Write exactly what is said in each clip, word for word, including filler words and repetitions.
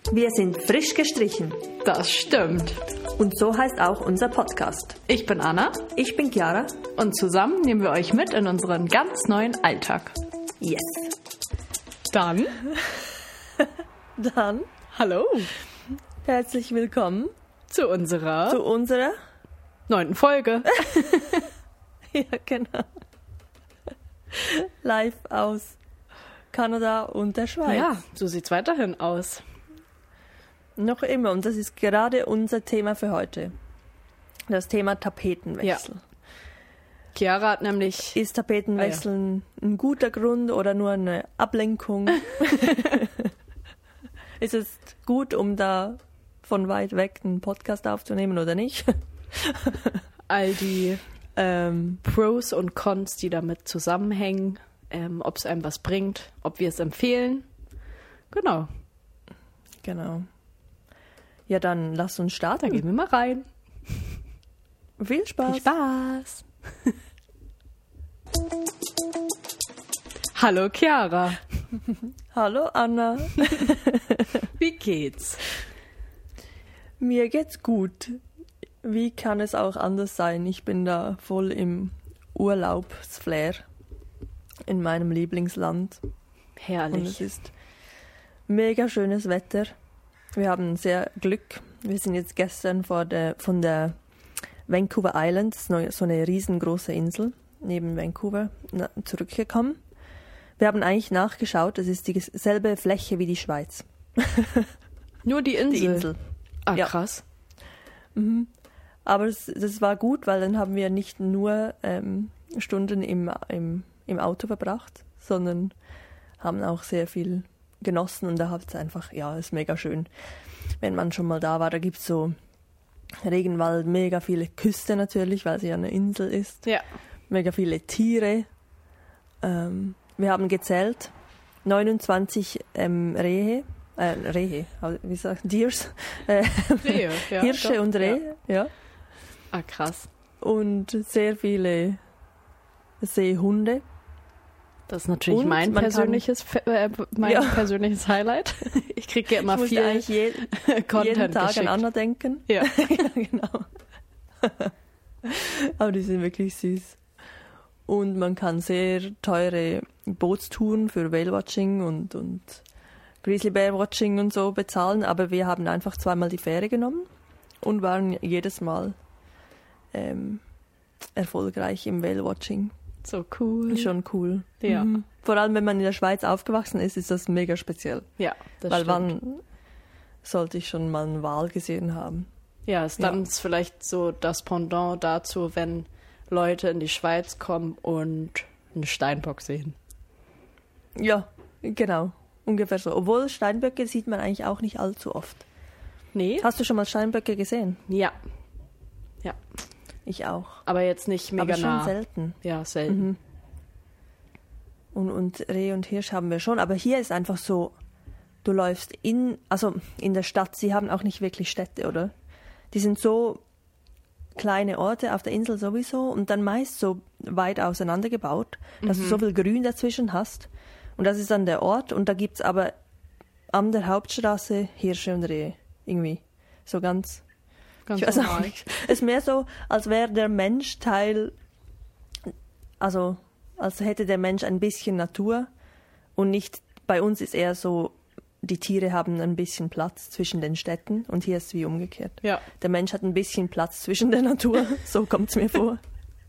Wir sind frisch gestrichen. Das stimmt. Und so heißt auch unser Podcast. Ich bin Anna. Ich bin Chiara. Und zusammen nehmen wir euch mit in unseren ganz neuen Alltag. Yes. Dann. Dann. Hallo. Herzlich willkommen. Zu unserer. Zu unserer. Neunten Folge. Ja, genau. Live aus Kanada und der Schweiz. Ja, so sieht's weiterhin aus. Noch immer. Und das ist gerade unser Thema für heute. Das Thema Tapetenwechsel. Ja. Chiara hat nämlich... Ist Tapetenwechseln ah, ja. ein guter Grund oder nur eine Ablenkung? Ist es gut, um da von weit weg einen Podcast aufzunehmen oder nicht? All die ähm, Pros und Cons, die damit zusammenhängen, ähm, ob es einem was bringt, ob wir es empfehlen. Genau. Genau. Ja, dann lass uns starten. Da gehen wir mal rein. Viel Spaß. Viel Spaß. Hallo Chiara. Hallo Anna. Wie geht's? Mir geht's gut. Wie kann es auch anders sein? Ich bin da voll im Urlaubsflair in meinem Lieblingsland. Herrlich. Und es ist mega schönes Wetter. Wir haben sehr Glück. Wir sind jetzt gestern vor der, von der Vancouver Island, so eine riesengroße Insel neben Vancouver, zurückgekommen. Wir haben eigentlich nachgeschaut, es ist dieselbe Fläche wie die Schweiz. Nur die Insel? Die Insel. Ah, ja. Krass. Mhm. Aber es, das war gut, weil dann haben wir nicht nur ähm, Stunden im, im, im Auto verbracht, sondern haben auch sehr viel genossen und da hat es einfach, ja, ist mega schön. Wenn man schon mal da war, da gibt es so Regenwald, mega viele Küste natürlich, weil sie ja eine Insel ist. Ja. Mega viele Tiere. Ähm, wir haben gezählt, neunundzwanzig ähm, Rehe, äh, Rehe, wie sagt man, Deers? Äh, Rehe, ja. Hirsche doch, und Rehe, ja. ja. Ah, krass. Und sehr viele Seehunde. Das ist natürlich und mein persönliches, äh, mein ja. persönliches Highlight. Ich kriege ja immer ich viel eigentlich je, Content jeden Tag geschickt. an Anna denken. Ja, ja genau. Aber die sind wirklich süß. Und man kann sehr teure Bootstouren für Whale-Watching und, und Grizzly Bear-Watching und so bezahlen. Aber wir haben einfach zweimal die Fähre genommen und waren jedes Mal ähm, erfolgreich im Whale-Watching. So cool. Schon cool. Ja. Mhm. Vor allem, wenn man in der Schweiz aufgewachsen ist, ist das mega speziell. Ja, das Weil stimmt. wann sollte ich schon mal einen Wal gesehen haben? Ja, ist dann Ja. vielleicht so das Pendant dazu, wenn Leute in die Schweiz kommen und einen Steinbock sehen. Ja, genau. Ungefähr so. Obwohl Steinböcke sieht man eigentlich auch nicht allzu oft. Nee? Hast du schon mal Steinböcke gesehen? Ja. Ja. Ich auch. Aber jetzt nicht mega aber schon nah. selten. Ja, selten. Mhm. Und, und Reh und Hirsch haben wir schon. Aber hier ist einfach so, du läufst in, also in der Stadt, sie haben auch nicht wirklich Städte, oder? Die sind so kleine Orte auf der Insel sowieso und dann meist so weit auseinander gebaut, dass Mhm. du so viel Grün dazwischen hast. Und das ist dann der Ort und da gibt's aber an der Hauptstraße Hirsche und Rehe. Irgendwie. So ganz... Ganz Ich weiß auch normal. nicht. Es ist mehr so, als wäre der Mensch Teil, also als hätte der Mensch ein bisschen Natur und nicht, bei uns ist eher so, die Tiere haben ein bisschen Platz zwischen den Städten und hier ist es wie umgekehrt. Ja. Der Mensch hat ein bisschen Platz zwischen der Natur, so kommt es mir vor.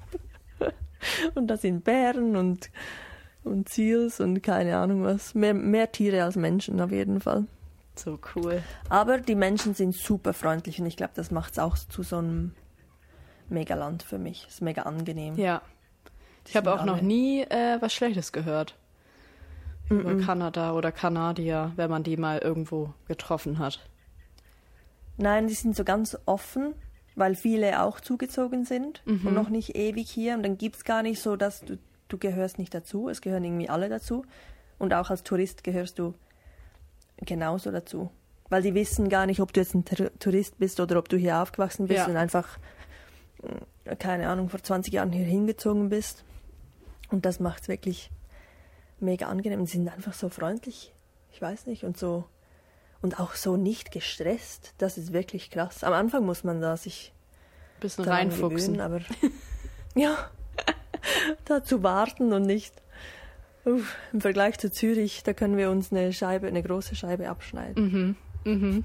Und da sind Bären und, und Seals und keine Ahnung was. Mehr, mehr Tiere als Menschen auf jeden Fall. So cool. Aber die Menschen sind super freundlich und ich glaube, das macht es auch zu so einem Megaland für mich. Ist mega angenehm. Ja. Ich Die habe sind auch noch alle- nie äh, was Schlechtes gehört. Über Mm-mm. Kanada oder Kanadier, wenn man die mal irgendwo getroffen hat. Nein, die sind so ganz offen, weil viele auch zugezogen sind Mhm. und noch nicht ewig hier. Und dann gibt es gar nicht so, dass du, du gehörst nicht dazu. Es gehören irgendwie alle dazu. Und auch als Tourist gehörst du genauso dazu. Weil die wissen gar nicht, ob du jetzt ein Ter- Tourist bist oder ob du hier aufgewachsen bist Ja. und einfach, äh, keine Ahnung, vor zwanzig Jahren hier hingezogen bist. Und das macht es wirklich mega angenehm. Sie sind einfach so freundlich. Ich weiß nicht. Und so und auch so nicht gestresst. Das ist wirklich krass. Am Anfang muss man da sich ein bisschen reinfuchsen. Gewöhnen, aber ja, da zu warten und nicht. Uff, im Vergleich zu Zürich, da können wir uns eine Scheibe, eine große Scheibe abschneiden. Mhm. Mhm.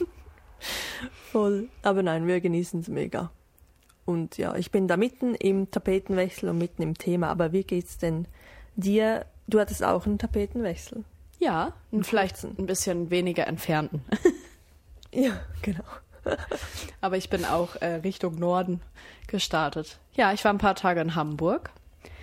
Voll. Aber nein, wir genießen es mega. Und ja, ich bin da mitten im Tapetenwechsel und mitten im Thema. Aber wie geht's denn dir? Du hattest auch einen Tapetenwechsel. Ja, und vielleicht ein bisschen weniger entfernten. Ja, genau. Aber ich bin auch äh, Richtung Norden gestartet. Ja, ich war ein paar Tage in Hamburg.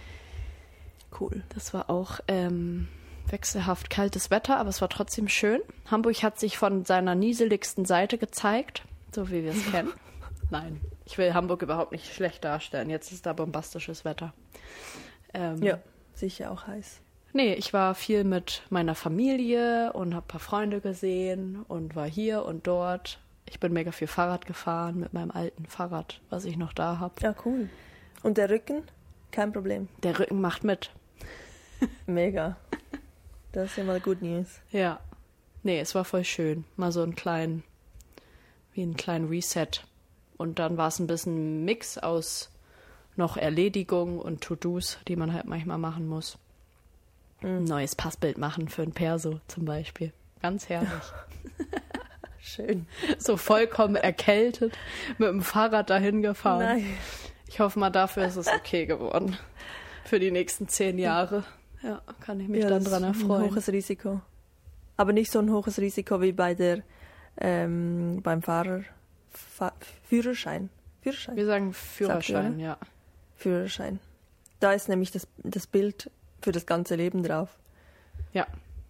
Cool. Das war auch ähm, wechselhaft kaltes Wetter, aber es war trotzdem schön. Hamburg hat sich von seiner nieseligsten Seite gezeigt, so wie wir es kennen. Nein, ich will Hamburg überhaupt nicht schlecht darstellen. Jetzt ist da bombastisches Wetter. Ähm, ja, sicher auch heiß. Nee, ich war viel mit meiner Familie und habe ein paar Freunde gesehen und war hier und dort. Ich bin mega viel Fahrrad gefahren mit meinem alten Fahrrad, was ich noch da habe. Ja, cool. Und der Rücken? Kein Problem. Der Rücken macht mit. Mega. Das ist ja mal Good News. Ja. Nee, es war voll schön. Mal so einen kleinen, wie einen kleinen Reset. Und dann war es ein bisschen ein Mix aus noch Erledigung und To-Dos, die man halt manchmal machen muss. Ein neues Passbild machen für ein Perso zum Beispiel. Ganz herrlich. Schön. So vollkommen erkältet, mit dem Fahrrad dahin gefahren. Nein. Ich hoffe mal, dafür ist es okay geworden. Für die nächsten zehn Jahre. Ja, kann ich mich ja, dann dran erfreuen. Ein hohes Risiko. Aber nicht so ein hohes Risiko wie bei der ähm, beim Fahrer Fa- Führerschein. Führerschein. Wir sagen Führerschein, ja. Führerschein. Da ist nämlich das, das Bild für das ganze Leben drauf. Ja.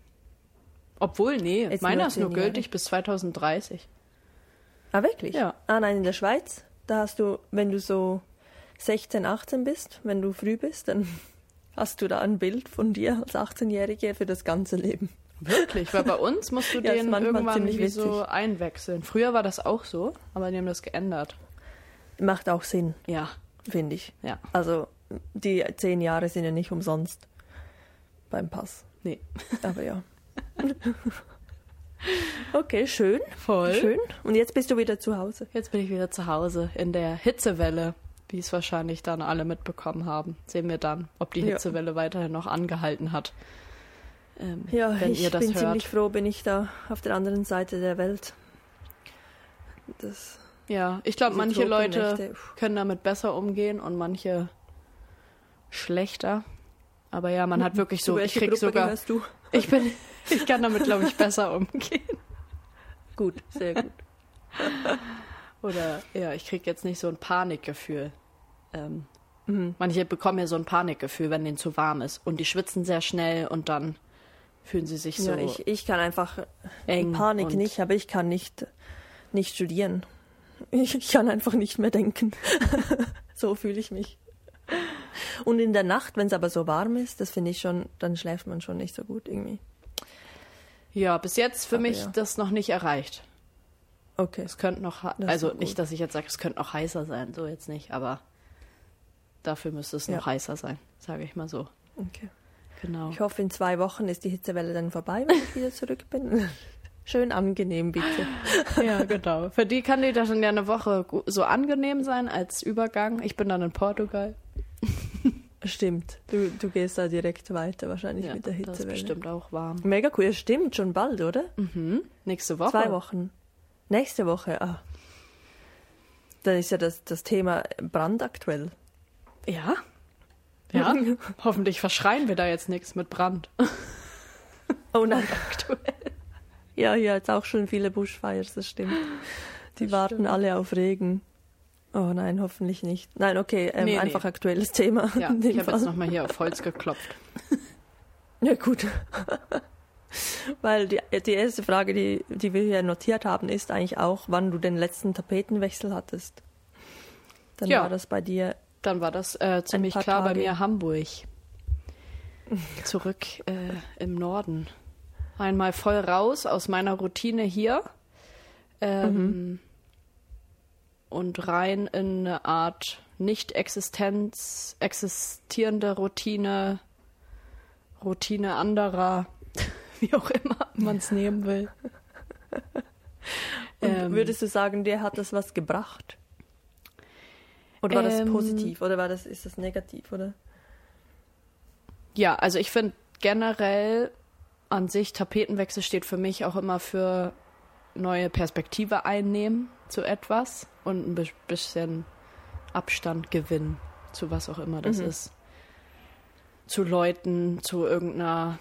Obwohl, nee, Jetzt meiner nur ist nur zehn gültig Jahre. bis zwanzig dreißig. Ah, wirklich? Ja. Ah, nein, in der Schweiz, da hast du, wenn du so sechzehn, achtzehn bist, wenn du früh bist, dann hast du da ein Bild von dir als achtzehnjährige für das ganze Leben. Wirklich? Weil bei uns musst du Ja, ist den manchmal irgendwann ziemlich wie so witzig. einwechseln. Früher war das auch so, aber die haben das geändert. Macht auch Sinn, Ja, finde ich. ja. Also, die zehn Jahre sind ja nicht umsonst beim Pass. Nee. Aber ja. Okay, schön. Voll. Schön. Und jetzt bist du wieder zu Hause. Jetzt bin ich wieder zu Hause in der Hitzewelle, wie es wahrscheinlich dann alle mitbekommen haben. Sehen wir dann, ob die Ja. Hitzewelle weiterhin noch angehalten hat. Ähm, Ja, wenn ich ihr das bin hört. ziemlich froh, bin ich da auf der anderen Seite der Welt. Das, Ja, ich glaube, diese manche Leute Tropennächte, uff. können damit besser umgehen und manche schlechter. Aber ja, man hat wirklich so, Zu ich welcher krieg Gruppe sogar, gehörst du? ich bin, ich kann damit, glaube ich, besser umgehen. Gut, sehr gut. Oder, ja, ich krieg jetzt nicht so ein Panikgefühl. Ähm, Mhm. Manche bekommen ja so ein Panikgefühl, wenn denen zu warm ist. Und die schwitzen sehr schnell und dann fühlen sie sich so Ja, ich, ich kann einfach, eng. Panik und nicht, aber ich kann nicht, nicht studieren. Ich, ich kann einfach nicht mehr denken. So fühle ich mich. Und in der Nacht, wenn es aber so warm ist, das finde ich schon, dann schläft man schon nicht so gut irgendwie. Ja, bis jetzt für Aber mich ja. das noch nicht erreicht. Okay. Es könnte noch, ha- Das ist also gut. nicht, dass ich jetzt sage, es könnte noch heißer sein, so jetzt nicht, aber dafür müsste es Ja. noch heißer sein, sage ich mal so. Okay. Genau. Ich hoffe, in zwei Wochen ist die Hitzewelle dann vorbei, wenn ich wieder zurück bin. Schön angenehm, bitte. Ja, genau. Für die kann die das dann ja eine Woche gu- so angenehm sein als Übergang. Ich bin dann in Portugal. Stimmt. Du, du gehst da direkt weiter, wahrscheinlich Ja, mit der das ist Hitzewelle. bestimmt auch warm. Mega cool. Ja, stimmt, schon bald, oder? Mhm. Nächste Woche. Zwei Wochen. Nächste Woche, ah. Dann ist ja das, das Thema brandaktuell. Ja. Ja. Hoffentlich verschreien wir da jetzt nichts mit Brand. Oh nein. Aktuell. Ja, hier jetzt auch schon viele Bushfires, das stimmt. Die Das warten stimmt. alle auf Regen. Oh nein, hoffentlich nicht. Nein, okay, ähm, Nee, nee. einfach aktuelles Thema. Ja, in dem ich habe Fall. jetzt nochmal hier auf Holz geklopft. Ja, gut. Weil die, die erste Frage, die, die wir hier notiert haben, ist eigentlich auch, wann du den letzten Tapetenwechsel hattest. Dann Ja. war das bei dir. Dann war das äh, ziemlich paar klar bei Tage. mir Hamburg. Zurück äh, im Norden. Einmal voll raus aus meiner Routine hier. Ähm, Und rein in eine Art nicht-existenz, existierende Routine, Routine anderer, wie auch immer man es nehmen will. Und Ähm, würdest du sagen, dir hat das was gebracht? Oder war das Ähm, positiv oder war das, ist das negativ, oder? Ja, also ich finde generell an sich, Tapetenwechsel steht für mich auch immer für neue Perspektive einnehmen zu etwas und ein bi- bisschen Abstand gewinnen zu was auch immer das Mhm. ist. Zu Leuten, zu irgendeiner,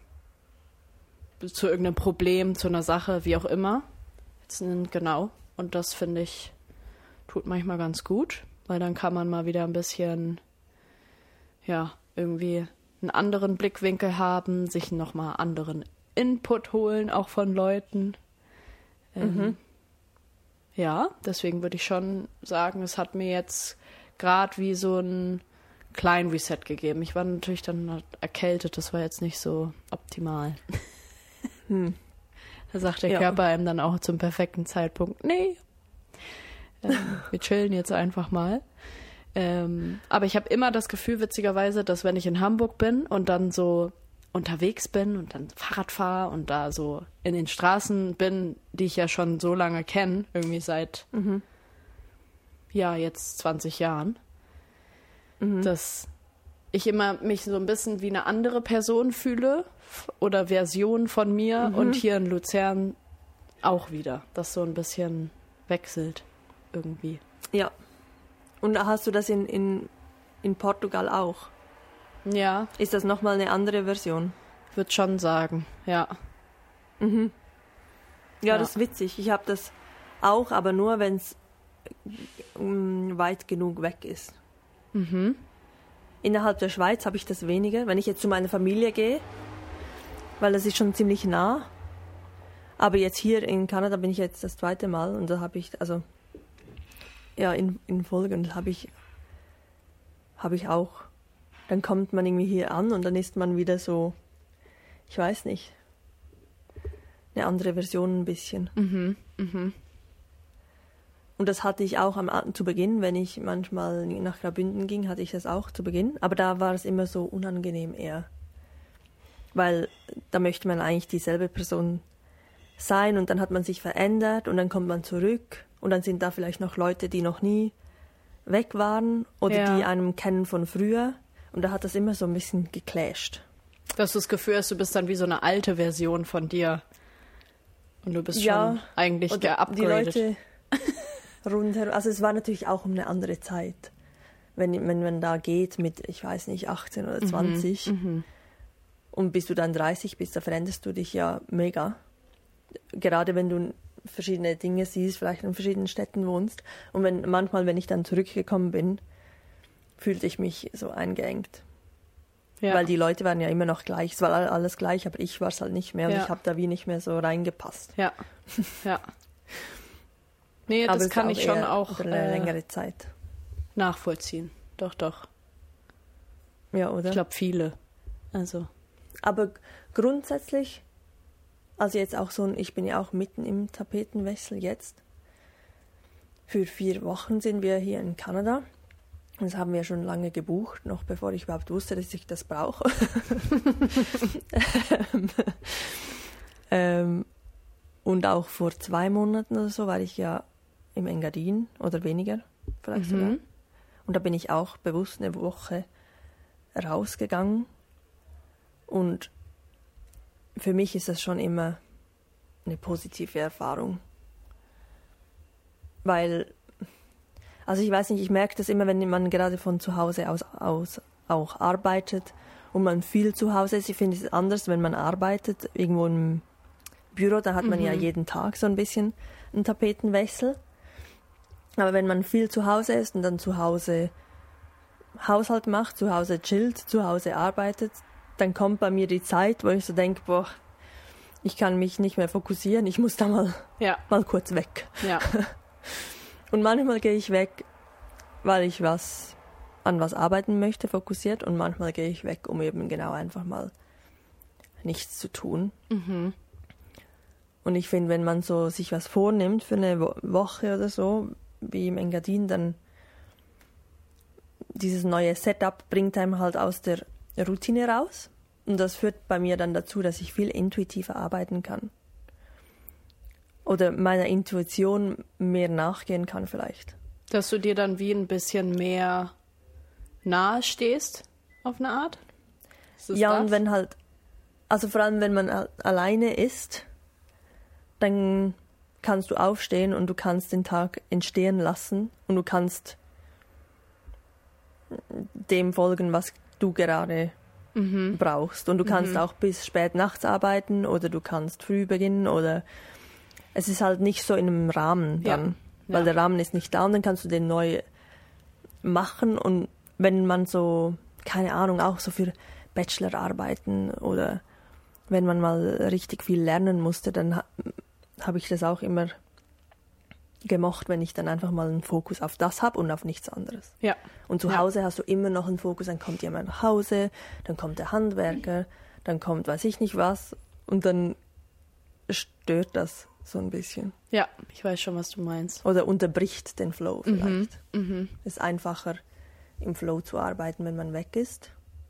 zu irgendeinem Problem, zu einer Sache, wie auch immer. Jetzt, n- genau. Und das finde ich, tut manchmal ganz gut, weil dann kann man mal wieder ein bisschen, ja, irgendwie einen anderen Blickwinkel haben, sich nochmal anderen Input holen, auch von Leuten. Ähm, Mhm. Ja, deswegen würde ich schon sagen, es hat mir jetzt gerade wie so einen kleinen Reset gegeben. Ich war natürlich dann erkältet, das war jetzt nicht so optimal. Hm. Da sagt der Ja. Körper einem dann auch zum perfekten Zeitpunkt, nee, ähm, wir chillen jetzt einfach mal. Ähm, aber ich habe immer das Gefühl, witzigerweise, dass wenn ich in Hamburg bin und dann so unterwegs bin und dann Fahrrad fahre und da so in den Straßen bin, die ich ja schon so lange kenne, irgendwie seit, Mhm. ja, jetzt zwanzig Jahren, Mhm. dass ich immer mich so ein bisschen wie eine andere Person fühle f- oder Version von mir Mhm. und hier in Luzern auch wieder, das so ein bisschen wechselt irgendwie. Ja. Und hast du das in, in, in Portugal auch? Ja, Ist das nochmal eine andere Version? ich würde schon sagen, ja. Mhm. Ja, Ja. das ist witzig. Ich habe das auch, aber nur, wenn es weit genug weg ist. Mhm. Innerhalb der Schweiz habe ich das weniger. Wenn ich jetzt zu meiner Familie gehe, weil das ist schon ziemlich nah. Aber jetzt hier in Kanada bin ich jetzt das zweite Mal und da habe ich, also ja, in, in Folge und habe ich, habe ich auch, dann kommt man irgendwie hier an und dann ist man wieder so, ich weiß nicht, eine andere Version ein bisschen. Mhm. Mhm. Und das hatte ich auch am, zu Beginn, wenn ich manchmal nach Graubünden ging, hatte ich das auch zu Beginn. Aber da war es immer so unangenehm eher. Weil da möchte man eigentlich dieselbe Person sein und dann hat man sich verändert und dann kommt man zurück und dann sind da vielleicht noch Leute, die noch nie weg waren oder Ja. die einem kennen von früher. Und da hat das immer so ein bisschen geclasht. Dass du das Gefühl hast, du bist dann wie so eine alte Version von dir. Und du bist Ja, schon eigentlich Oder die geupgradet. Leute rundherum, also es war natürlich auch um eine andere Zeit. Wenn, wenn man da geht mit, ich weiß nicht, achtzehn oder zwanzig Mhm. und bis du dann dreißig bist, da veränderst du dich ja mega. Gerade wenn du verschiedene Dinge siehst, vielleicht in verschiedenen Städten wohnst. Und wenn manchmal, wenn ich dann zurückgekommen bin, fühlte ich mich so eingeengt. Ja. Weil die Leute waren ja immer noch gleich. Es war all- alles gleich, aber ich war es halt nicht mehr. Und Ja. ich habe da wie nicht mehr so reingepasst. ja, ja. Nee, aber das es kann auch ich schon eher auch über eine äh, längere Zeit. nachvollziehen. Doch, doch. Ja, oder? Ich glaube, viele. Also, Aber grundsätzlich, also jetzt auch so ein, ich bin ja auch mitten im Tapetenwechsel jetzt. Für vier Wochen sind wir hier in Kanada. Das haben wir schon lange gebucht, noch bevor ich überhaupt wusste, dass ich das brauche. ähm, und auch vor zwei Monaten oder so war ich ja im Engadin oder weniger, vielleicht sogar. Mhm. Und da bin ich auch bewusst eine Woche rausgegangen. Und für mich ist das schon immer eine positive Erfahrung. Weil, also ich weiß nicht, ich merke das immer, wenn man gerade von zu Hause aus, aus auch arbeitet und man viel zu Hause ist. Ich finde es anders, wenn man arbeitet, irgendwo im Büro, da hat man Mhm. ja jeden Tag so ein bisschen einen Tapetenwechsel. Aber wenn man viel zu Hause ist und dann zu Hause Haushalt macht, zu Hause chillt, zu Hause arbeitet, dann kommt bei mir die Zeit, wo ich so denke, boah, ich kann mich nicht mehr fokussieren, ich muss da mal, ja, mal kurz weg. ja, Und manchmal gehe ich weg, weil ich was an was arbeiten möchte, fokussiert, und manchmal gehe ich weg, um eben genau einfach mal nichts zu tun. mhm. Und ich finde, wenn man so sich was vornimmt für eine Wo- Woche oder so, wie im Engadin, dann dieses neue Setup bringt einem halt aus der Routine raus. Und das führt bei mir dann dazu, dass ich viel intuitiver arbeiten kann. oder meiner Intuition mehr nachgehen kann vielleicht. Dass du dir dann wie ein bisschen mehr nahe stehst, auf eine Art? Ist das Ja, das? und wenn halt, also vor allem wenn man a- alleine ist, dann kannst du aufstehen und du kannst den Tag entstehen lassen und du kannst dem folgen, was du gerade Mhm. brauchst. Und du kannst Mhm. auch bis spät nachts arbeiten oder du kannst früh beginnen oder es ist halt nicht so in einem Rahmen dann, Ja. weil Ja. der Rahmen ist nicht da und dann kannst du den neu machen und wenn man so, keine Ahnung, auch so für Bachelorarbeiten oder wenn man mal richtig viel lernen musste, dann ha- habe ich das auch immer gemocht, wenn ich dann einfach mal einen Fokus auf das habe und auf nichts anderes. Ja. Und zu Ja. Hause hast du immer noch einen Fokus, dann kommt jemand nach Hause, dann kommt der Handwerker, dann kommt weiß ich nicht was und dann stört das so ein bisschen. Ja, ich weiß schon, was du meinst. Oder unterbricht den Flow vielleicht. Mhm. Es ist einfacher, im Flow zu arbeiten, wenn man weg ist.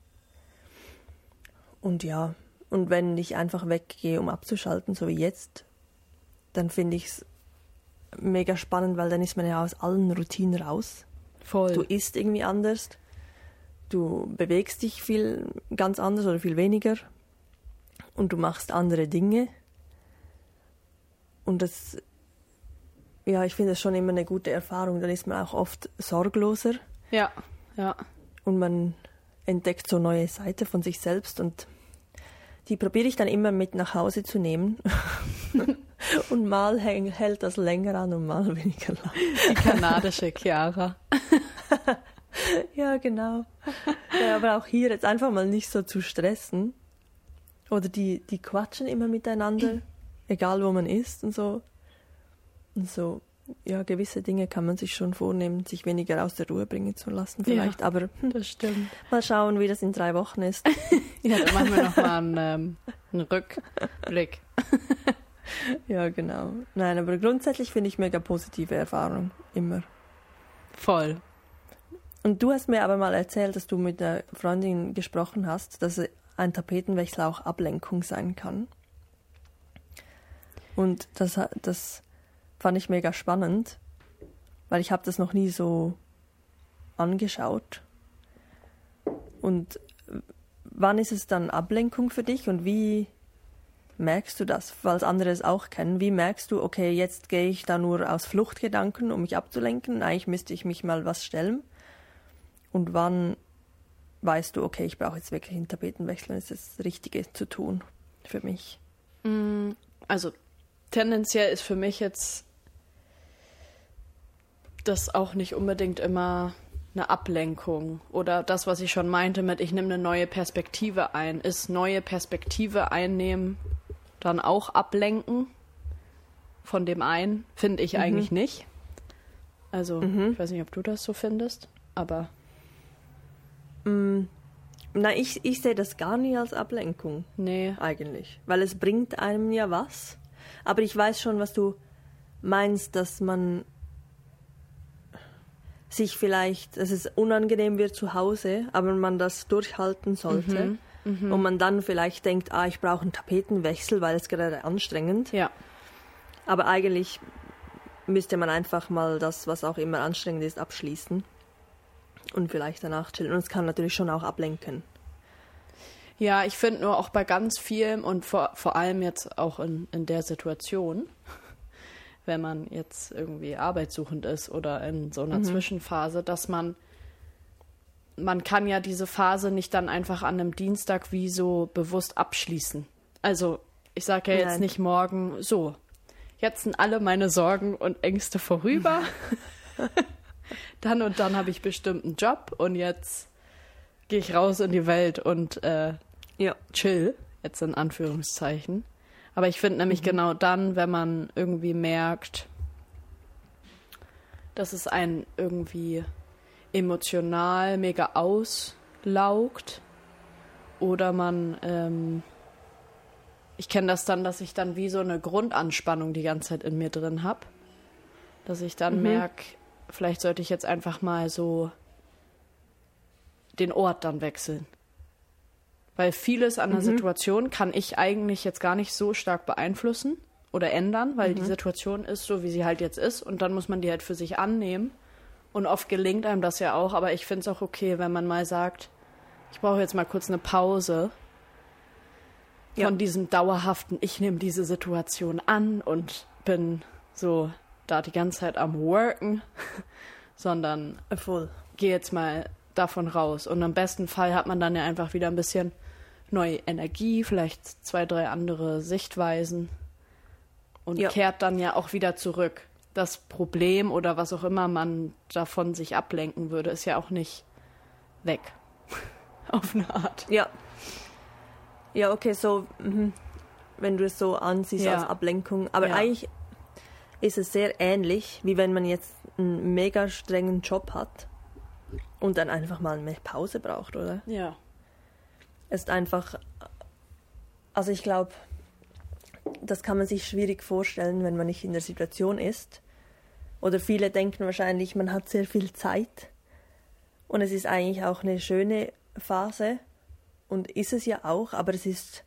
Und ja, und wenn ich einfach weggehe, um abzuschalten, so wie jetzt, dann finde ich es mega spannend, weil dann ist man ja aus allen Routinen raus. Voll. Du isst irgendwie anders, du bewegst dich viel ganz anders oder viel weniger und du machst andere Dinge. Und das, ja, ich finde das schon immer eine gute Erfahrung. Dann ist man auch oft sorgloser Ja, ja. und man entdeckt so neue Seiten von sich selbst und die probiere ich dann immer mit nach Hause zu nehmen. Und mal häng, hält das länger an und mal weniger lang. Die kanadische Chiara. Ja, genau. Ja, aber auch hier jetzt einfach mal nicht so zu stressen. Oder die, die quatschen immer miteinander, egal wo man ist und so. Und so, ja, gewisse Dinge kann man sich schon vornehmen, sich weniger aus der Ruhe bringen zu lassen vielleicht. Ja. Aber hm, Das stimmt. mal schauen, wie das in drei Wochen ist. Ja, dann machen wir nochmal einen, ähm, einen Rückblick. Ja, genau. Nein, aber grundsätzlich finde ich mega positive Erfahrung, immer. Voll. Und du hast mir aber mal erzählt, dass du mit einer Freundin gesprochen hast, dass ein Tapetenwechsel auch Ablenkung sein kann. Und das, das fand ich mega spannend, weil ich habe das noch nie so angeschaut. Und wann ist es dann Ablenkung für dich und wie merkst du das, falls andere es auch kennen? Wie merkst du, okay, jetzt gehe ich da nur aus Fluchtgedanken, um mich abzulenken? Eigentlich müsste ich mich mal was stellen. Und wann weißt du, okay, ich brauche jetzt wirklich einen Tapetenwechsel und es ist das Richtige zu tun für mich? Also tendenziell ist für mich jetzt das auch nicht unbedingt immer eine Ablenkung oder das, was ich schon meinte mit, ich nehme eine neue Perspektive ein. Ist neue Perspektive einnehmen dann auch ablenken von dem einen? Finde ich Mhm. eigentlich nicht. Also Mhm. ich weiß nicht, ob du das so findest, aber Mm, Nein, ich, ich sehe das gar nicht als Ablenkung nee. eigentlich, weil es bringt einem ja was. Aber ich weiß schon, was du meinst, dass man sich vielleicht, dass es unangenehm wird zu Hause, aber man das durchhalten sollte. Mhm. Und man dann vielleicht denkt, ah, ich brauche einen Tapetenwechsel, weil es gerade anstrengend. Ja. Aber eigentlich müsste man einfach mal das, was auch immer anstrengend ist, abschließen und vielleicht danach chillen. Und es kann natürlich schon auch ablenken. Ja, ich finde nur auch bei ganz vielem und vor, vor allem jetzt auch in, in der Situation, wenn man jetzt irgendwie arbeitssuchend ist oder in so einer Mhm. Zwischenphase, dass man, man kann ja diese Phase nicht dann einfach an einem Dienstag wie so bewusst abschließen. Also ich sage ja jetzt Nein. nicht morgen, so, jetzt sind alle meine Sorgen und Ängste vorüber. Dann und dann habe ich bestimmt einen Job und jetzt gehe ich raus in die Welt und äh, Ja. chill, jetzt in Anführungszeichen. Aber ich finde nämlich genau dann, wenn man irgendwie merkt, dass es einen irgendwie emotional mega auslaugt oder man, ähm, ich kenne das dann, dass ich dann wie so eine Grundanspannung die ganze Zeit in mir drin habe, dass ich dann Mhm. merke, vielleicht sollte ich jetzt einfach mal so den Ort dann wechseln. Weil vieles an der Mhm. Situation kann ich eigentlich jetzt gar nicht so stark beeinflussen oder ändern, weil Mhm. die Situation ist so, wie sie halt jetzt ist und dann muss man die halt für sich annehmen. Und oft gelingt einem das ja auch, aber ich finde es auch okay, wenn man mal sagt, ich brauche jetzt mal kurz eine Pause Ja. von diesem dauerhaften, ich nehme diese Situation an und bin so da die ganze Zeit am Worken, sondern Voll. gehe jetzt mal davon raus. Und im besten Fall hat man dann ja einfach wieder ein bisschen neue Energie, vielleicht zwei, drei andere Sichtweisen und Ja. kehrt dann ja auch wieder zurück. Das Problem oder was auch immer man davon sich ablenken würde, ist ja auch nicht weg. Auf eine Art. Ja. Ja, okay, so, mhm. wenn du es so ansiehst Ja. als Ablenkung. Aber Ja. eigentlich ist es sehr ähnlich, wie wenn man jetzt einen mega strengen Job hat und dann einfach mal eine Pause braucht, oder? Ja. Es ist einfach, also ich glaube, das kann man sich schwierig vorstellen, wenn man nicht in der Situation ist. Oder viele denken wahrscheinlich, man hat sehr viel Zeit. Und es ist eigentlich auch eine schöne Phase. Und ist es ja auch, aber es ist,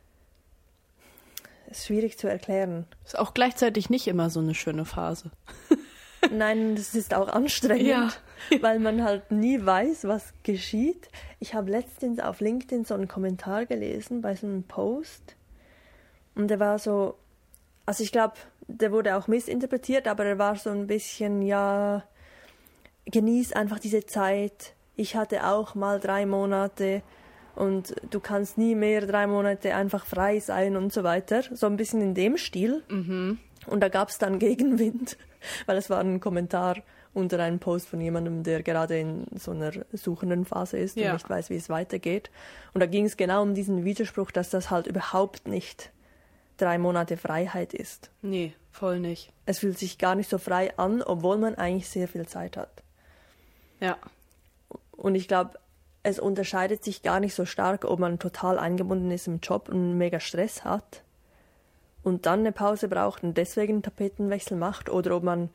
es ist schwierig zu erklären. Ist auch gleichzeitig nicht immer so eine schöne Phase. Nein, das ist auch anstrengend, Ja. weil man halt nie weiß, was geschieht. Ich habe letztens auf LinkedIn so einen Kommentar gelesen bei so einem Post und der war so, also ich glaube, der wurde auch missinterpretiert, aber er war so ein bisschen, ja, genieß einfach diese Zeit. Ich hatte auch mal drei Monate und du kannst nie mehr drei Monate einfach frei sein und so weiter. So ein bisschen in dem Stil. Mhm. Und da gab es dann Gegenwind, weil es war ein Kommentar unter einem Post von jemandem, der gerade in so einer suchenden Phase ist Ja. und nicht weiß, wie es weitergeht. Und da ging es genau um diesen Widerspruch, dass das halt überhaupt nicht drei Monate Freiheit ist. Nee, voll nicht. Es fühlt sich gar nicht so frei an, obwohl man eigentlich sehr viel Zeit hat. Ja. Und ich glaube, es unterscheidet sich gar nicht so stark, ob man total eingebunden ist im Job und mega Stress hat und dann eine Pause braucht und deswegen einen Tapetenwechsel macht, oder ob man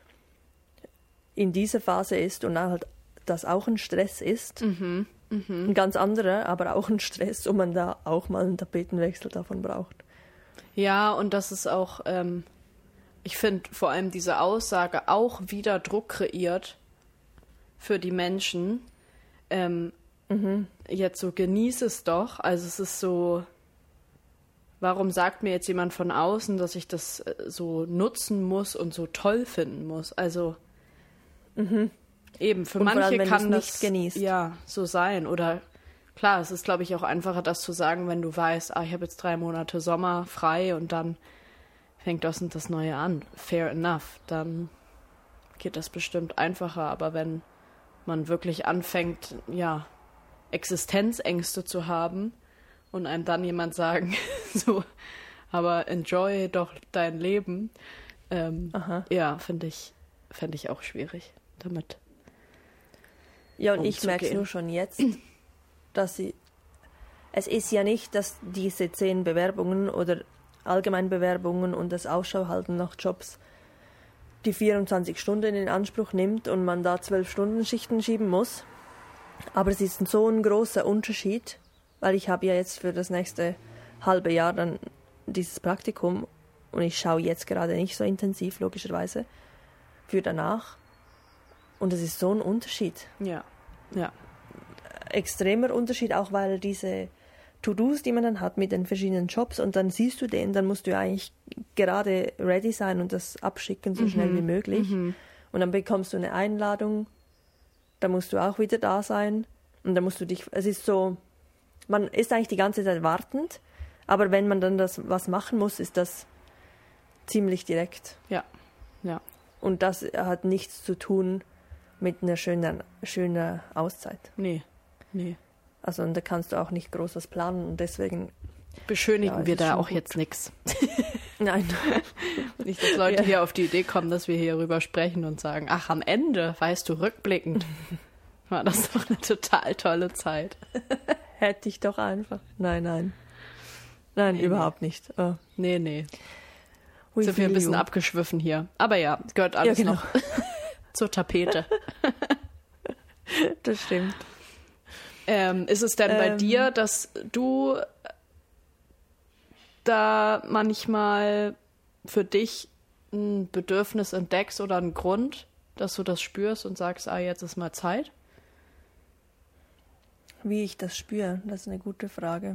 in dieser Phase ist und halt das auch ein Stress ist. Mhm. Mhm. Ein ganz anderer, aber auch ein Stress, und man da auch mal einen Tapetenwechsel davon braucht. Ja, und das ist auch, ähm, ich finde vor allem diese Aussage auch wieder Druck kreiert für die Menschen. Ähm, Mhm. Jetzt so, genieß es doch. Also es ist so, warum sagt mir jetzt jemand von außen, dass ich das äh, so nutzen muss und so toll finden muss? Also Mhm. eben, für Und vor manche allem, wenn kann du's das nicht genießt. ja so sein. Oder klar, es ist, glaube ich, auch einfacher, das zu sagen, wenn du weißt, ah, ich habe jetzt drei Monate Sommer frei und dann fängt das und das Neue an. Fair enough. Dann geht das bestimmt einfacher. Aber wenn man wirklich anfängt, ja, Existenzängste zu haben und einem dann jemand sagen, so, aber enjoy doch dein Leben, ähm, Aha. ja, finde ich, fände ich auch schwierig damit. Ja, und ich umzugehen. merke es nur schon jetzt, dass sie. Es ist ja nicht, dass diese zehn Bewerbungen oder Allgemeinbewerbungen und das Ausschauhalten nach Jobs die vierundzwanzig Stunden in Anspruch nimmt und man da zwölf Stunden Schichten schieben muss. Aber es ist so ein großer Unterschied, weil ich habe ja jetzt für das nächste halbe Jahr dann dieses Praktikum und ich schaue jetzt gerade nicht so intensiv, logischerweise, für danach. Und es ist so ein Unterschied. Ja, ja, Extremer Unterschied, auch weil diese To-Dos, die man dann hat mit den verschiedenen Jobs, und dann siehst du den, dann musst du ja eigentlich gerade ready sein und das abschicken, so schnell wie möglich. Mhm. Und dann bekommst du eine Einladung, dann musst du auch wieder da sein und dann musst du dich, es ist so, man ist eigentlich die ganze Zeit wartend, aber wenn man dann das was machen muss, ist das ziemlich direkt. ja, ja. Und das hat nichts zu tun mit einer schönen, schönen Auszeit. Nee, nee. Also und da kannst du auch nicht groß was planen und deswegen, Beschönigen Ja, es wir ist da schon auch gut. jetzt nichts. nein. Nicht, dass Leute Ja. hier auf die Idee kommen, dass wir hier rüber sprechen und sagen, ach, am Ende, weißt du, rückblickend, war das doch eine total tolle Zeit. Hätte ich doch einfach. Nein, nein. Nein, Nee, überhaupt nicht. Oh. Nee, nee. We Sind wir ein feel bisschen you. abgeschwiffen hier. Aber ja, gehört alles Ja, genau. noch zur Tapete. Das stimmt. Ähm, ist es denn bei Ähm. dir, dass du da manchmal für dich ein Bedürfnis entdeckst oder einen Grund, dass du das spürst und sagst, ah, jetzt ist mal Zeit? Wie ich das spüre, das ist eine gute Frage.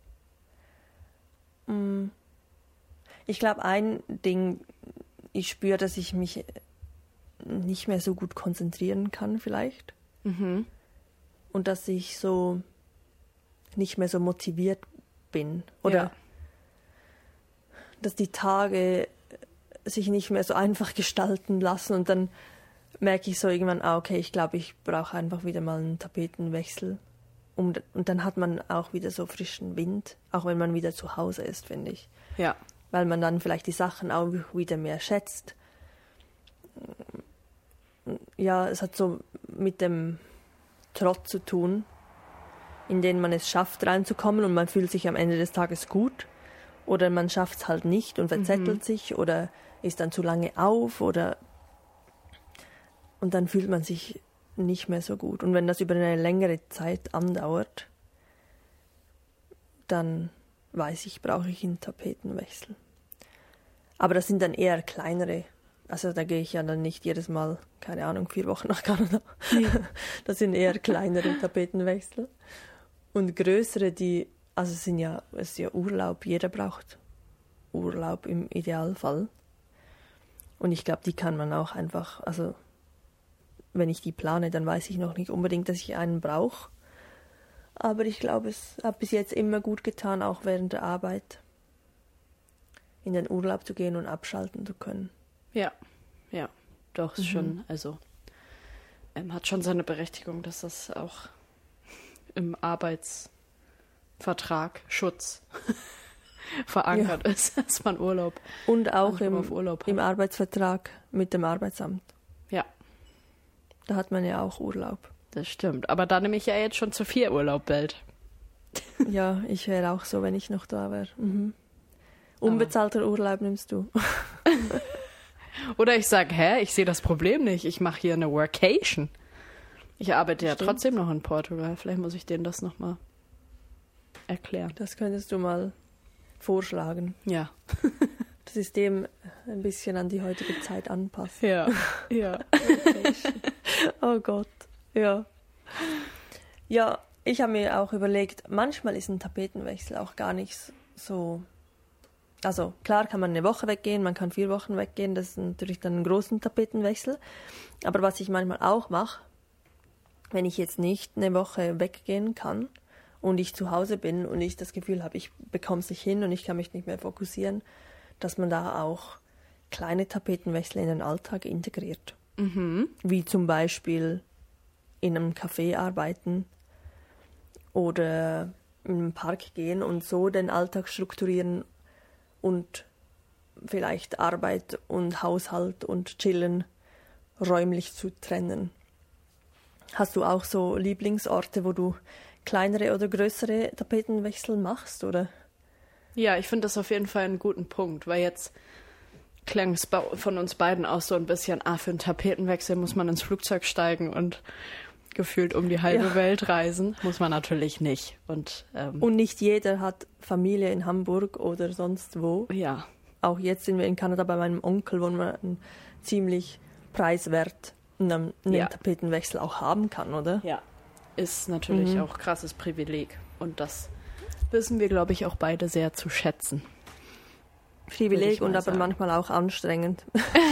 Ich glaube, ein Ding, ich spüre, dass ich mich nicht mehr so gut konzentrieren kann vielleicht. Mhm. Und dass ich so nicht mehr so motiviert bin. Oder Ja. dass die Tage sich nicht mehr so einfach gestalten lassen. Und dann merke ich so irgendwann, ah, okay, ich glaube, ich brauche einfach wieder mal einen Tapetenwechsel. Um, und dann hat man auch wieder so frischen Wind, auch wenn man wieder zu Hause ist, finde ich. Ja. Weil man dann vielleicht die Sachen auch wieder mehr schätzt. Ja, es hat so mit dem Trott zu tun, in den man es schafft, reinzukommen und man fühlt sich am Ende des Tages gut. Oder man schafft es halt nicht und verzettelt Mhm. sich oder ist dann zu lange auf oder und dann fühlt man sich nicht mehr so gut. Und wenn das über eine längere Zeit andauert, dann weiß ich, brauche ich einen Tapetenwechsel. Aber das sind dann eher kleinere. Also da gehe ich ja dann nicht jedes Mal, keine Ahnung, vier Wochen nach Kanada. Das sind eher kleinere Tapetenwechsel. Und größere, die, also es sind ja, es ist ja Urlaub, jeder braucht Urlaub im Idealfall. Und ich glaube, die kann man auch einfach, also wenn ich die plane, dann weiß ich noch nicht unbedingt, dass ich einen brauche. Aber ich glaube, es hat bis jetzt immer gut getan, auch während der Arbeit in den Urlaub zu gehen und abschalten zu können. Ja, ja, doch, ist Mhm. schon, also ähm, hat schon seine Berechtigung, dass das auch im Arbeitsvertrag Schutz verankert ist, dass man Urlaub Und auch manchmal im, auf Urlaub hat. im Arbeitsvertrag mit dem Arbeitsamt. Ja, Da hat man ja auch Urlaub. das stimmt. Aber da nehme ich ja jetzt schon zu viel Urlaub bald. Ja, ich wäre auch so, wenn ich noch da wäre. Mhm. Unbezahlter Urlaub nimmst du. Oder ich sage, hä, ich sehe das Problem nicht. Ich mache hier eine Workation. Ich arbeite ja Stimmt. trotzdem noch in Portugal. Vielleicht muss ich denen das nochmal erklären. Das könntest du mal vorschlagen. Ja. Das System ein bisschen an die heutige Zeit anpassen. Ja, ja. Oh Gott, ja. Ja, ich habe mir auch überlegt, manchmal ist ein Tapetenwechsel auch gar nicht so. Also klar kann man eine Woche weggehen, man kann vier Wochen weggehen, das ist natürlich dann ein großer Tapetenwechsel. Aber was ich manchmal auch mache, wenn ich jetzt nicht eine Woche weggehen kann und ich zu Hause bin und ich das Gefühl habe, ich bekomme es nicht hin und ich kann mich nicht mehr fokussieren, dass man da auch kleine Tapetenwechsel in den Alltag integriert. Mhm. Wie zum Beispiel in einem Café arbeiten oder in einen Park gehen und so den Alltag strukturieren und vielleicht Arbeit und Haushalt und Chillen räumlich zu trennen. Hast du auch so Lieblingsorte, wo du kleinere oder größere Tapetenwechsel machst, oder? Ja, ich finde das auf jeden Fall einen guten Punkt, weil jetzt klang es bei- von uns beiden auch so ein bisschen, ah, für einen Tapetenwechsel muss man ins Flugzeug steigen und gefühlt um die halbe Ja. Welt reisen. Muss man natürlich nicht. Und, ähm, Und nicht jeder hat Familie in Hamburg oder sonst wo. ja, Auch jetzt sind wir in Kanada bei meinem Onkel, wo man einen ziemlich preiswert einen, einen Ja. Tapetenwechsel auch haben kann, oder? ja, ist natürlich Mhm. auch krasses Privileg. Und das wissen wir, glaube ich, auch beide sehr zu schätzen. Würde Privileg ich mal und aber sagen. manchmal auch anstrengend.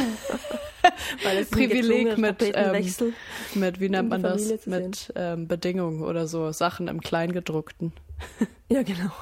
Weil es ein Privileg gezwungener mit, ähm, Tapetenwechsel. Mit, wie nennt Um die man das? Familie zu Mit ähm, Bedingungen oder so, Sachen im Kleingedruckten. Ja, genau.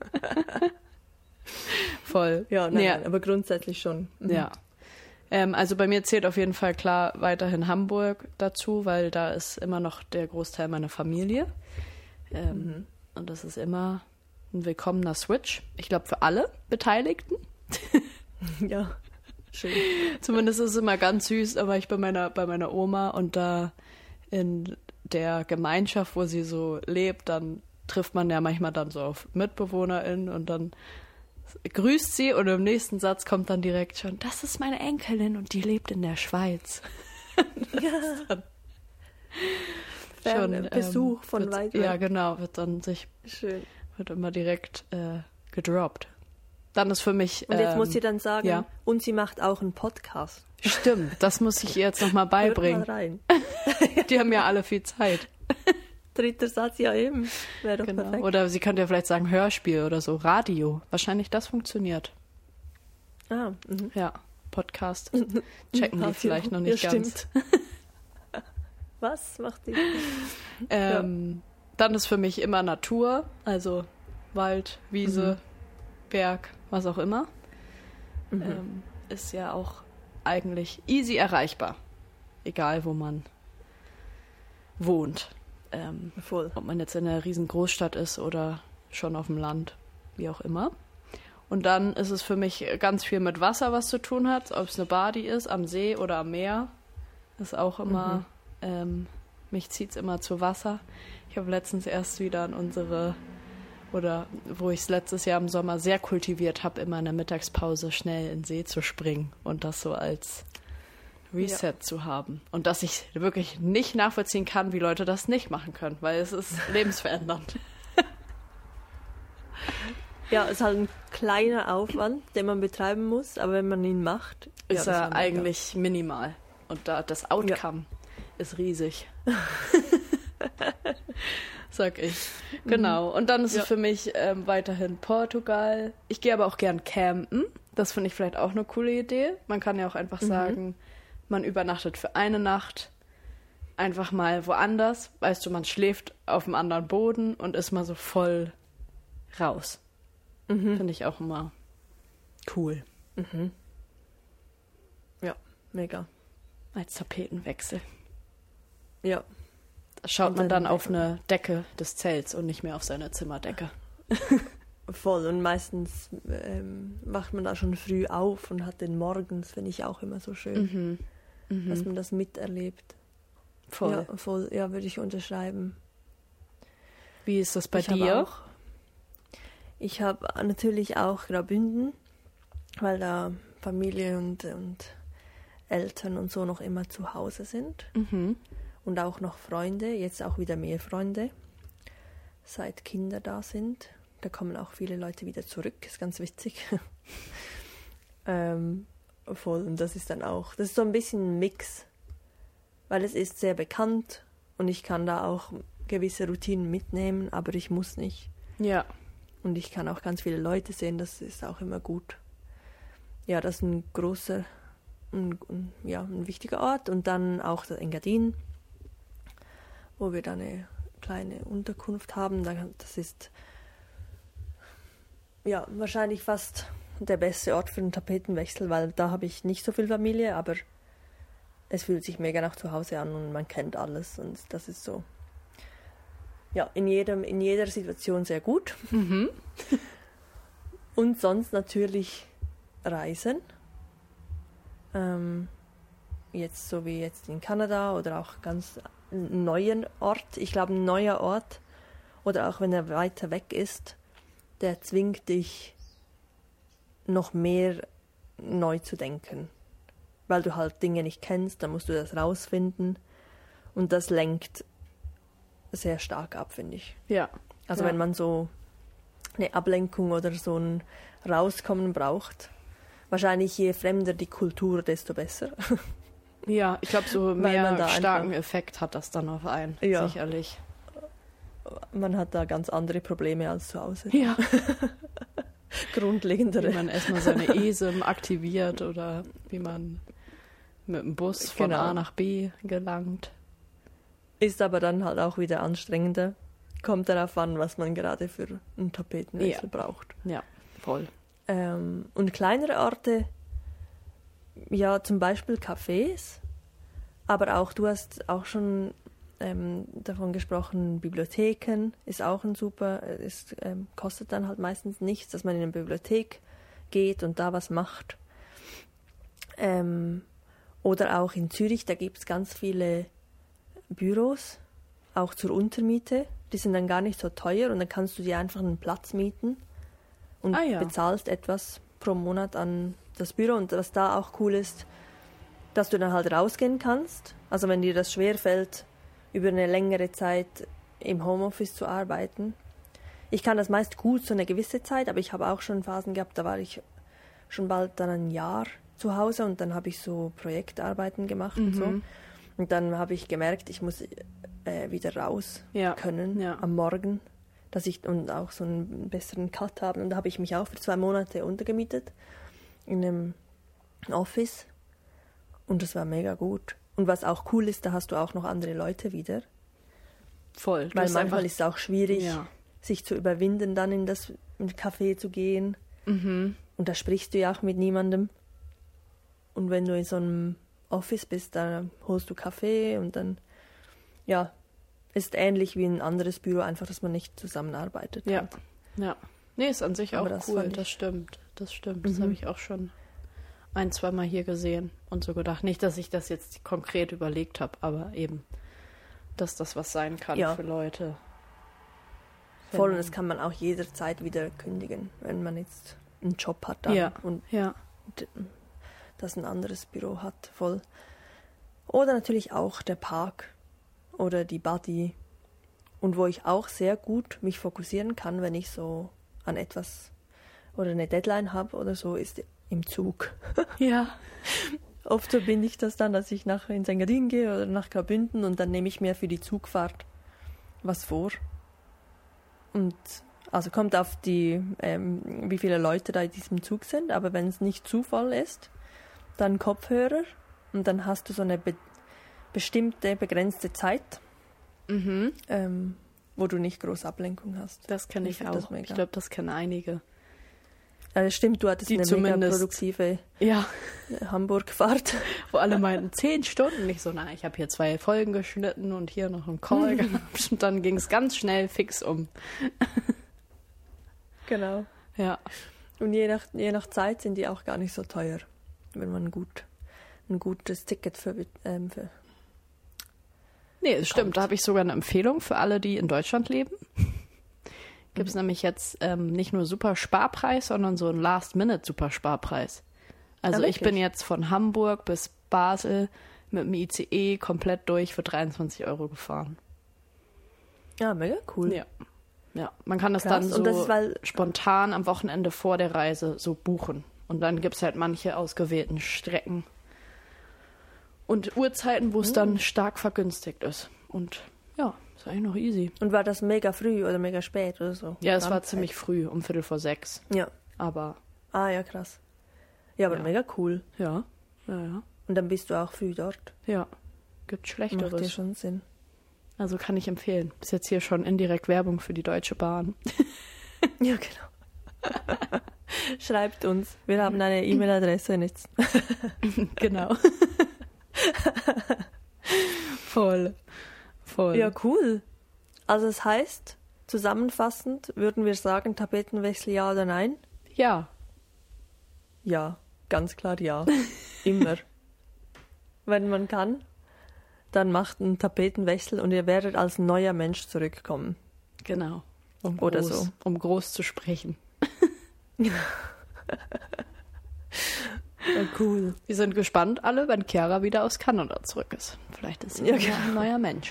Voll. Ja, nein, Ja. nein, aber grundsätzlich schon. Mhm. Ja. Ähm, also bei mir zählt auf jeden Fall klar weiterhin Hamburg dazu, weil da ist immer noch der Großteil meiner Familie. Ähm, Mhm. Und das ist immer ein willkommener Switch. Ich glaube, für alle Beteiligten. Ja, schön. Zumindest ist es immer ganz süß, aber ich bei meiner, bei meiner Oma und da in der Gemeinschaft, wo sie so lebt, dann trifft man ja manchmal dann so auf MitbewohnerInnen und dann grüßt sie und im nächsten Satz kommt dann direkt schon, das ist meine Enkelin und die lebt in der Schweiz. Ja. Schon, Fern- Besuch ähm, von wird, weit weg. Ja, genau, wird dann sich, Schön. wird immer direkt äh, gedroppt. Dann ist für mich... Und jetzt ähm, muss sie dann sagen, ja. und sie macht auch einen Podcast. Stimmt, das muss ich ihr jetzt nochmal beibringen. Hört mal rein. Die haben ja alle viel Zeit. Dritter Satz, ja eben. Wäre doch Genau. perfekt. Oder sie könnte ja vielleicht sagen Hörspiel oder so, Radio. Wahrscheinlich das funktioniert. Ah, mhm. Ja, Podcast. Checken die Radio. vielleicht noch nicht Ja, ganz. stimmt. Was macht die? Ähm, dann ist für mich immer Natur, also Wald, Wiese, Mhm. Berg, was auch immer. Mhm. Ähm, ist ja auch eigentlich easy erreichbar. Egal, wo man wohnt. Ähm, Voll. ob man jetzt in einer riesen Großstadt ist oder schon auf dem Land, wie auch immer. Und dann ist es für mich ganz viel mit Wasser, was zu tun hat, ob es eine Badi ist, am See oder am Meer. Ist auch immer, Mhm. ähm, mich zieht es immer zu Wasser. Ich habe letztens erst wieder an unsere, oder wo ich es letztes Jahr im Sommer sehr kultiviert habe, immer in der Mittagspause schnell in den See zu springen und das so als Reset ja. zu haben. Und dass ich wirklich nicht nachvollziehen kann, wie Leute das nicht machen können, weil es ist lebensverändernd. Ja, es ist halt ein kleiner Aufwand, den man betreiben muss, aber wenn man ihn macht, ist ja, er eigentlich mega. Minimal. Und da das Outcome ja. ist riesig. Sag ich. Genau. Und dann ist ja. es für mich ähm, weiterhin Portugal. Ich gehe aber auch gern campen. Das finde ich vielleicht auch eine coole Idee. Man kann ja auch einfach mhm. sagen, man übernachtet für eine Nacht einfach mal woanders. Weißt du, man schläft auf einem anderen Boden und ist mal so voll raus. Mhm. Finde ich auch immer cool. Mhm. Ja, mega. Als Tapetenwechsel. Ja. Da schaut man dann auf eine Decke des Zelts und nicht mehr auf seine Zimmerdecke. Voll. Und meistens ähm, wacht man da schon früh auf und hat den Morgens, finde ich auch immer so schön, mhm. Mhm. dass man das miterlebt. Voll. Ja, voll. Ja, würde ich unterschreiben. Wie ist das bei ich dir? Auch, ich habe natürlich auch Graubünden, weil da Familie und, und Eltern und so noch immer zu Hause sind. Mhm. Und auch noch Freunde, jetzt auch wieder mehr Freunde, seit Kinder da sind. Da kommen auch viele Leute wieder zurück, ist ganz witzig. ähm, voll, und das ist dann auch, das ist so ein bisschen ein Mix, weil es ist sehr bekannt und ich kann da auch gewisse Routinen mitnehmen, aber ich muss nicht. Ja. Und ich kann auch ganz viele Leute sehen, das ist auch immer gut. Ja, das ist ein großer, ein, ein, ja, ein wichtiger Ort. Und dann auch das Engadin, wo wir da eine kleine Unterkunft haben. Das ist ja wahrscheinlich fast der beste Ort für einen Tapetenwechsel, weil da habe ich nicht so viel Familie, aber es fühlt sich mega nach zu Hause an und man kennt alles und das ist so, ja, in jedem, in jeder Situation sehr gut. Mhm. Und sonst natürlich Reisen. Ähm, jetzt so wie jetzt in Kanada oder auch ganz einen neuen Ort. Ich glaube, ein neuer Ort oder auch wenn er weiter weg ist, der zwingt dich noch mehr neu zu denken. Weil du halt Dinge nicht kennst, dann musst du das rausfinden und das lenkt sehr stark ab, finde ich. Ja. Also ja. wenn man so eine Ablenkung oder so ein Rauskommen braucht, wahrscheinlich je fremder die Kultur, desto besser. Ja, ich glaube, so mehr starken Effekt hat das dann auf einen, ja. sicherlich. Man hat da ganz andere Probleme als zu Hause. Ja. Grundlegendere. Wie man erstmal seine E S I M aktiviert oder wie man mit dem Bus von genau. A nach B gelangt. Ist aber dann halt auch wieder anstrengender. Kommt darauf an, was man gerade für einen Tapetenwechsel ja. braucht. Ja, voll. Ähm, und kleinere Orte, ja, zum Beispiel Cafés, aber auch, du hast auch schon ähm, davon gesprochen, Bibliotheken ist auch ein super, es ähm, kostet dann halt meistens nichts, dass man in eine Bibliothek geht und da was macht. Ähm, oder auch in Zürich, da gibt es ganz viele Büros, auch zur Untermiete. Die sind dann gar nicht so teuer und dann kannst du dir einfach einen Platz mieten und ah, ja. bezahlst etwas pro Monat an das Büro. Und was da auch cool ist, dass du dann halt rausgehen kannst. Also wenn dir das schwerfällt, über eine längere Zeit im Homeoffice zu arbeiten, ich kann das meist gut so eine gewisse Zeit, aber ich habe auch schon Phasen gehabt, da war ich schon bald dann ein Jahr zu Hause und dann habe ich so Projektarbeiten gemacht Mhm. und so. Und dann habe ich gemerkt, ich muss äh, wieder raus Ja, können ja. am Morgen, dass ich und auch so einen besseren Cut haben. Und da habe ich mich auch für zwei Monate untergemietet in einem Office und das war mega gut. Und was auch cool ist, da hast du auch noch andere Leute wieder, Voll. Du weil hast manchmal einfach- ist es auch schwierig, Ja. sich zu überwinden, dann in das in das Café zu gehen. Mhm. Und da sprichst du ja auch mit niemandem. Und wenn du in so einem Office bist, da holst du Kaffee und dann, ja, ist ähnlich wie ein anderes Büro, einfach, dass man nicht zusammenarbeitet. Ja. Halt. Ja. Nee, ist an sich Aber auch das cool. fand ich- Das stimmt. Das stimmt. Das Mhm. habe ich auch schon ein, zwei Mal hier gesehen und so gedacht. Nicht, dass ich das jetzt konkret überlegt habe, aber eben, dass das was sein kann Ja. für Leute. Voll, und Wenn das kann man auch jederzeit wieder kündigen, wenn man jetzt einen Job hat dann Ja. und Ja. das ein anderes Büro hat, voll. Oder natürlich auch der Park oder die Buddy. Und wo ich auch sehr gut mich fokussieren kann, wenn ich so an etwas oder eine Deadline habe oder so, ist im Zug. Ja. Oft verbinde ich das dann, dass ich nach in Engadin gehe oder nach Graubünden und dann nehme ich mir für die Zugfahrt was vor. Und also kommt auf die, ähm, wie viele Leute da in diesem Zug sind, aber wenn es nicht zu voll ist, dann Kopfhörer und dann hast du so eine be- bestimmte, begrenzte Zeit, Mhm. ähm, wo du nicht groß Ablenkung hast. Das kenne Ich ich find auch. das mega. Ich glaube, das kennen einige. Äh, stimmt, du hattest Die eine mega zumindest- produktive Ja. äh, Hamburg-Fahrt. Wo alle meinten, zehn Stunden. Ich so, na, ich habe hier zwei Folgen geschnitten und hier noch einen Call gehabt. Und dann ging es ganz schnell fix um. Genau. Ja. Und je nach, je nach Zeit sind die auch gar nicht so teuer, wenn man gut, ein gutes Ticket für, ähm, für Nee, es stimmt. Da habe ich sogar eine Empfehlung für alle, die in Deutschland leben. Gibt es Mhm. nämlich jetzt ähm, nicht nur super Sparpreis, sondern so einen Last-Minute-super Sparpreis. Also Ah, ich bin wirklich? jetzt von Hamburg bis Basel mit dem I C E komplett durch für dreiundzwanzig Euro gefahren. Ja, mega cool. Ja. Ja, man kann das Krass. dann so Und das ist, weil- spontan am Wochenende vor der Reise so buchen. Und dann gibt es halt manche ausgewählten Strecken und Uhrzeiten, wo es Hm. dann stark vergünstigt ist. Und ja, ist eigentlich noch easy. Und war das mega früh oder mega spät oder so? Ja, es war Randzeit. ziemlich früh, um Viertel vor sechs. Ja. Aber Ah, ja, krass. Ja, aber Ja. mega cool. ja, ja, ja, Und dann bist du auch früh dort. ja. Gibt Macht dir Schlechteres. schon Sinn. Also kann ich empfehlen. Ist jetzt hier schon indirekt Werbung für die Deutsche Bahn. Ja, genau. Schreibt uns. Wir haben eine E-Mail-Adresse jetzt. Genau. Voll. Voll. Ja, cool. Also das heißt, zusammenfassend würden wir sagen, Tapetenwechsel ja oder nein? Ja. Ja, ganz klar ja. Immer. Wenn man kann, dann macht einen Tapetenwechsel und ihr werdet als neuer Mensch zurückkommen. Genau. Um Oder groß, so. Um groß zu sprechen. Ja, cool. Wir sind gespannt alle, wenn Chiara wieder aus Kanada zurück ist. Vielleicht ist sie Ja, ja, genau. ein neuer Mensch.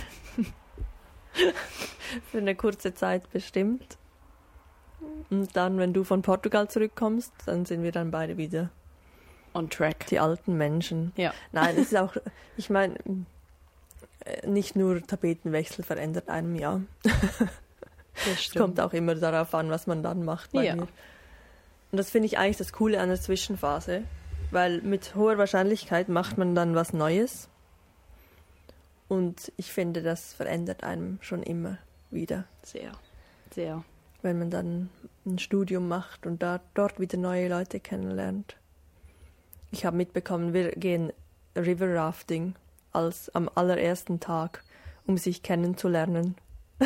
Für eine kurze Zeit bestimmt. Und dann, wenn du von Portugal zurückkommst, dann sind wir dann beide wieder On track. die alten Menschen. Ja. Nein, es ist auch, ich meine, äh, nicht nur Tapetenwechsel verändert einem ja. Das Es kommt auch immer darauf an, was man dann macht bei Ja. mir. Und das finde ich eigentlich das Coole an der Zwischenphase, weil mit hoher Wahrscheinlichkeit macht man dann was Neues. Und ich finde, das verändert einem schon immer wieder, Sehr. Sehr. wenn man dann ein Studium macht und da, dort wieder neue Leute kennenlernt. Ich habe mitbekommen, wir gehen River Rafting als am allerersten Tag, um sich kennenzulernen.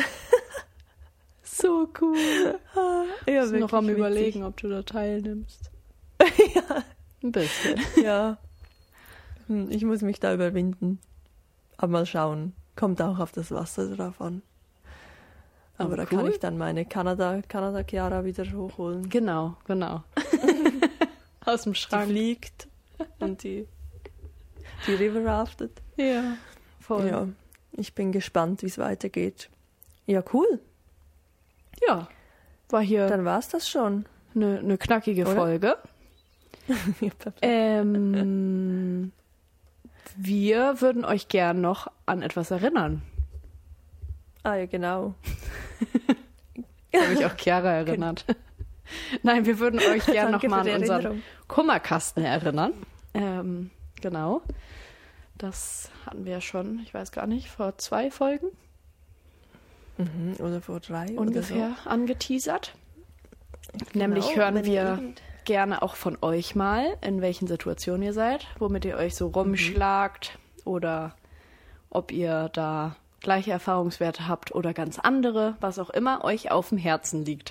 So cool. Ja, Ich bin noch wirklich am witzig. Überlegen, ob du da teilnimmst. Ja. Ein bisschen. Ja. Hm, Ich muss mich da überwinden. Aber mal schauen. Kommt auch auf das Wasser drauf an. Aber, Aber da cool. kann ich dann meine Kanada, Kanada Chiara wieder hochholen. Genau, genau. Aus dem Die Schrank. fliegt und die, die River raftet. Ja. Voll. Ja, ich bin gespannt, wie es weitergeht. Ja, cool. Ja, war hier Dann war es das schon. eine, eine knackige Oder? Folge. Ja, perfekt. Ähm, wir würden euch gern noch an etwas erinnern. Ah ja, genau. Ich habe mich auch Chiara erinnert. Nein, wir würden euch gern noch Danke mal für die an unseren Erinnerung. Kummerkasten erinnern. Ähm, genau. Das hatten wir ja schon, ich weiß gar nicht, vor zwei Folgen Mhm, oder vor drei ungefähr oder angeteasert. so. Nämlich Genau, hören wenn ihr wir irgend- gerne auch von euch mal, in welchen Situationen ihr seid, womit ihr euch so rumschlagt oder ob ihr da gleiche Erfahrungswerte habt oder ganz andere, was auch immer euch auf dem Herzen liegt.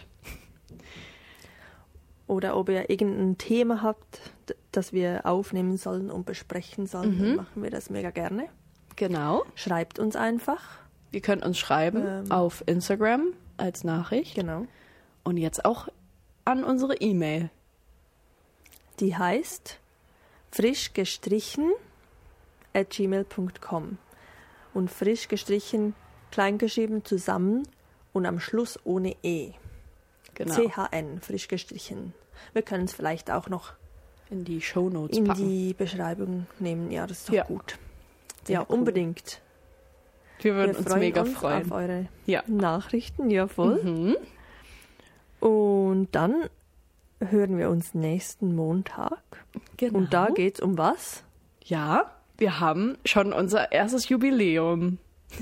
Oder ob ihr irgendein Thema habt, d- das wir aufnehmen sollen und besprechen sollen, dann machen wir das mega gerne. Genau. Schreibt uns einfach. Ihr könnt uns schreiben Ähm. auf Instagram als Nachricht Genau. und jetzt auch an unsere E-Mail. Die heißt frisch gestrichen at gmail punkt com. Und frisch gestrichen, kleingeschrieben zusammen und am Schluss ohne E. Genau. C H N, frisch gestrichen. Wir können es vielleicht auch noch In die Shownotes in packen. die Beschreibung nehmen. Ja, das ist doch Ja. gut. Sehr ja, cool. unbedingt. Wir würden Wir uns freuen mega uns freuen. auf eure Ja. Nachrichten, ja voll. Mhm. Und dann hören wir uns nächsten Montag. Genau. Und da geht's um was? Ja, wir haben schon unser erstes Jubiläum.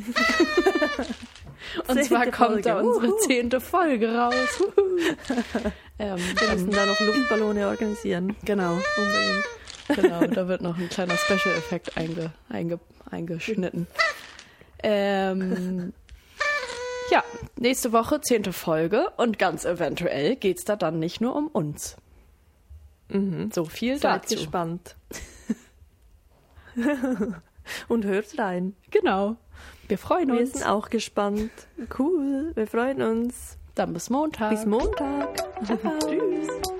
Und Zehnte zwar kommt da Folge. unsere Uhu. zehnte Folge raus. Wuhu. ähm, Wir müssen ähm, da noch Luftballone organisieren. genau, Unbedingt. genau, da wird noch ein kleiner Special-Effekt einge, einge, eingeschnitten. Ähm, ja, nächste Woche zehnte Folge und ganz eventuell geht's da dann nicht nur um uns. Mhm. So viel Seid dazu. gespannt. Und hört rein. Genau. Wir freuen Wir uns. sind auch gespannt. Cool. Wir freuen uns. Dann bis Montag. Bis Montag. Ciao. Tschüss.